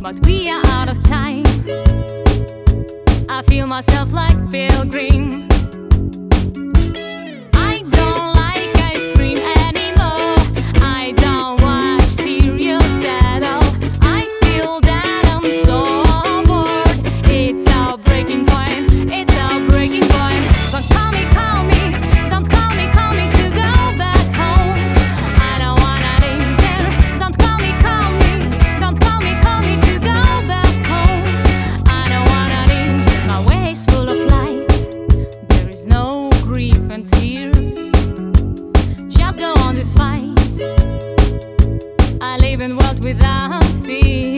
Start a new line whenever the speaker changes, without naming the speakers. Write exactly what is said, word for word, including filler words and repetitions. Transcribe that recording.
but we are out of time. I feel myself like pilgrim. I don't like ice cream anymore. I don't watch serials at all. I feel that I'm so bored. It's our breaking point. It's our breaking point. Don't call me, call me. Don't call me, call me to go back home. I don't wanna live there. Don't call me, call me. Don't call me, call me to go back home. I don't wanna live. My way is full of light. There is no grief and tears. Just go on this fight. I live in a world without fear.